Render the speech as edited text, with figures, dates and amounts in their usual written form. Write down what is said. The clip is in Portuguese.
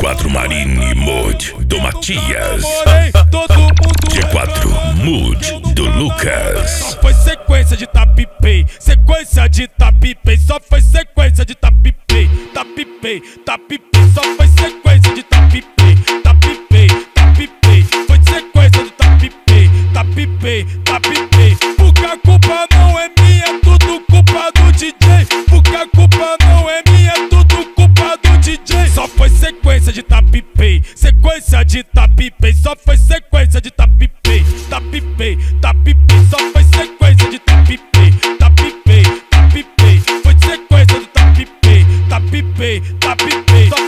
G4 Marine Mood do Matias. G4 Mood do Lucas. Só foi sequência de tapipei, sequência de tapipei, só foi sequência de tapipei, tapipei, tapipei, só foi sequência de tapipei, tapipei, tapipei, foi sequência de tapipei, tapipei, tapipei. Porque a culpa não é minha, é tudo culpa do DJ. Porque a culpa não é minha, é tudo culpa do DJ. Só foi sequência de tapipei, sequência de tapipei, só foi sequência de tapipei, tapipei, tapipei, só foi sequência de tapipei, tapipei, tapipei, foi sequência de tapipei, tapipei, tapipei.